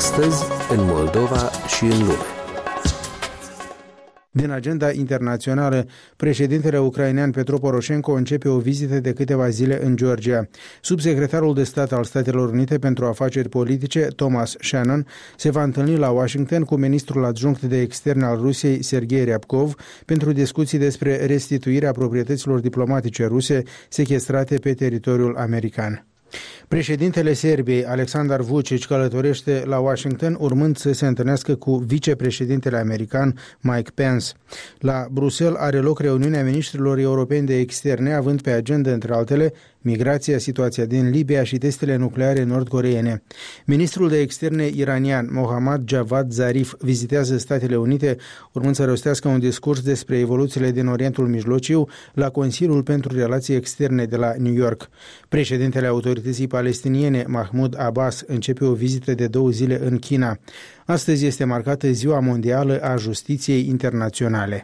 Astăzi, în Moldova și în lume. Din agenda internațională, președintele ucrainean Petro Poroșenko începe o vizită de câteva zile în Georgia. Subsecretarul de stat al Statelor Unite pentru afaceri politice, Thomas Shannon, se va întâlni la Washington cu ministrul adjunct de externe al Rusiei, Sergei Ryabkov, pentru discuții despre restituirea proprietăților diplomatice ruse sechestrate pe teritoriul american. Președintele Serbiei, Aleksandar Vučić, călătorește la Washington, urmând să se întâlnească cu vicepreședintele american Mike Pence. La Bruxelles are loc reuniunea ministrilor europeni de externe, având pe agenda, între altele, migrația, situația din Libia și testele nucleare nord-coreene. Ministrul de externe iranian, Mohammad Javad Zarif, vizitează Statele Unite, urmând să rostească un discurs despre evoluțiile din Orientul Mijlociu la Consiliul pentru Relații Externe de la New York. Președintele autorității palestiniene, Mahmoud Abbas, începe o vizită de 2 zile în China. Astăzi este marcată Ziua Mondială a Justiției Internaționale.